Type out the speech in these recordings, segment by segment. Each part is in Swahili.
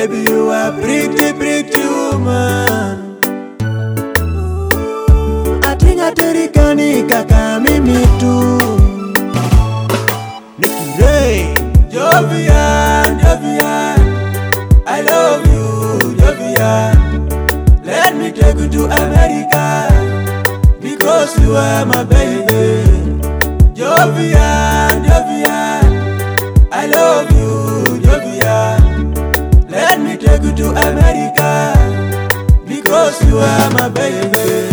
Baby, you are pretty, pretty woman. Atinga terikani kaka mimi tu. Nikire Jovian, Jovian, I love you, Jovian. Let me take you to America, because you are my baby. Jovian, Jovian, I love you, Jovian. Let me take you to America, because you are my baby.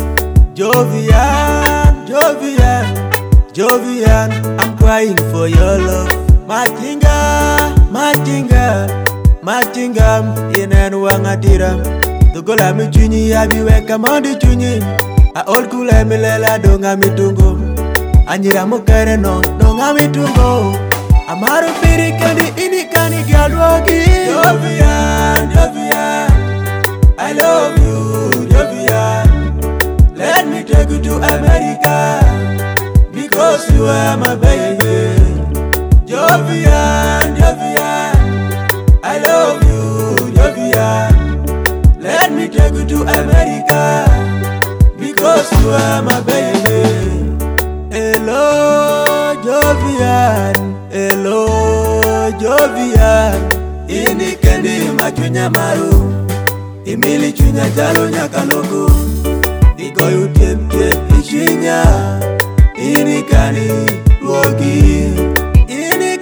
Jovian, Jovian, Jovian, I'm crying for your love. Majinga, Majinga, Majinga, Inenwangatira. The gola mi chunyi abi weka mondi chunyi. A old kula mi lela donga mi tungo. Anyira mukere no donga mi tungo. Amaru piri kandi ini kani galwogi. Jovian, Jovian, I love you, Jovian. Let me take you to America, because you are my baby. Jovian, Jovian, I love you, Jovian. Let me take you to America, because you are my baby. Hello, Jovian. Hello, Jovian. Ini kendi machunya maru, imili chunya jalo nyakaloko. Iko yutiem tiem ishinya. Ini kani logi. Ini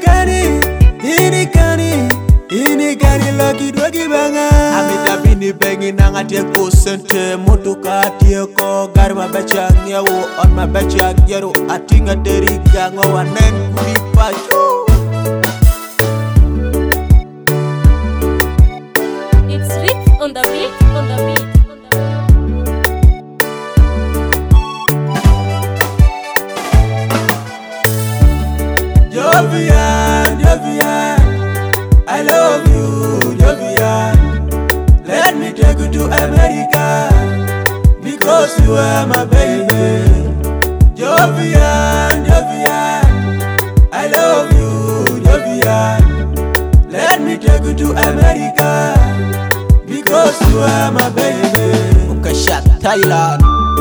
kani logi dwagi banga. Amita bini bengi nanga tieko sente. Mutuka tieko gari mabecha nyewo. On mabecha nyero atinga derika ngawa nen kulipacho. It's Rick on the beat, on the beat. Jovian, Jovian, I love you, Jovian. Let me take you to America, because you are my baby. Jovian, Jovian, I love you, Jovian. Let me take you to America, because you are my baby. Ukashat Thailand,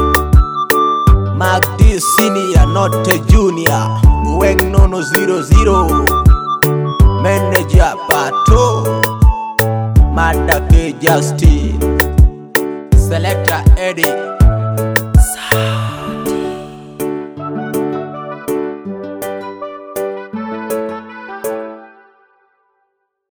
Mark D Senior, not a junior. Weng Nono 00, Manager Pato, Madake Justin, Selector Eddie.